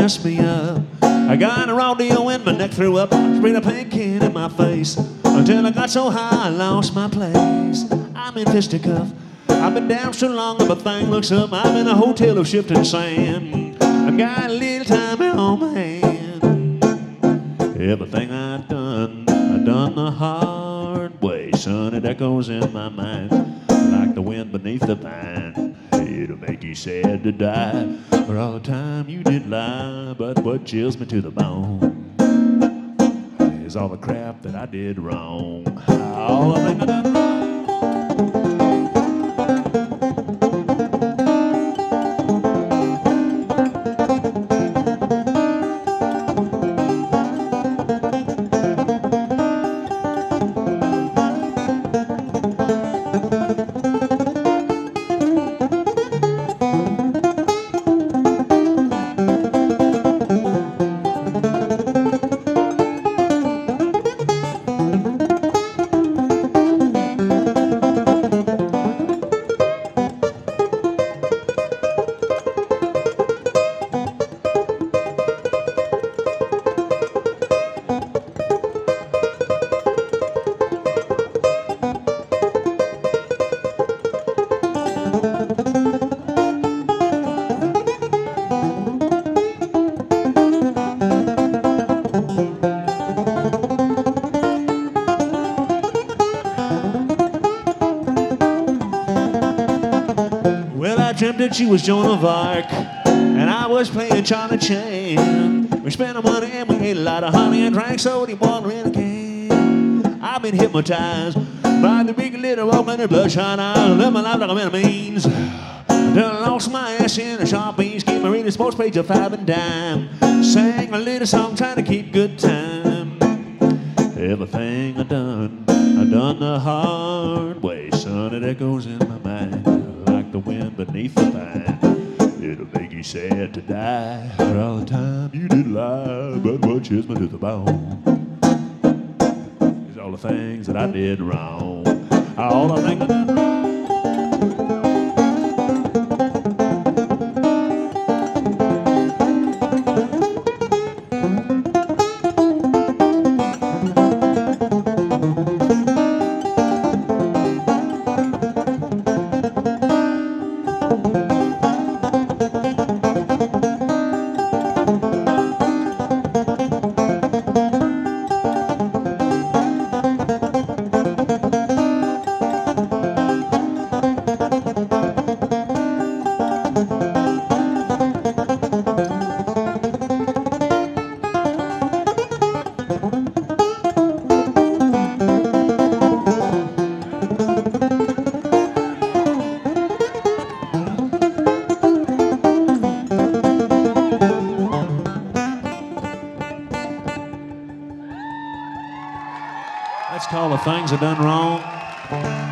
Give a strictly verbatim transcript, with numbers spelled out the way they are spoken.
messed me up. I got a raw deal when my neck threw up. Sprayed a paint can in my face until I got so high I lost my place. I'm in fisticuff. I've been down so long that my thing looks up. I'm in a hotel of shifting sand. I've got a little time on my hand. Everything I've done, I've done the hard way. Son, it echoes in my mind like the wind beneath the pine. It'll make you sad to die for all the time you did lie. But what chills me to the bone is all the crap that I did wrong. All the things I done wrong. I dreamt that she was Joan of Arc, and I was playing Charlie Chan. We spent our money and we ate a lot of honey and drank soda water in a can. I've been hypnotized by the big little woman and bloodshot eyes. Live my life like a man of means. Until I lost my ass in a sharp beans. Keep my reading sports page of five and dime. Sang a little song trying to keep good time. Everything I done, I done the hard way. Son, it echoes in my mind like the wind beneath the pine. It'll make you sad to die for all the time you did lie. But what chills me to the bone is all the things that I did wrong. All the things I did wrong. That's called The Things I Done Wrong.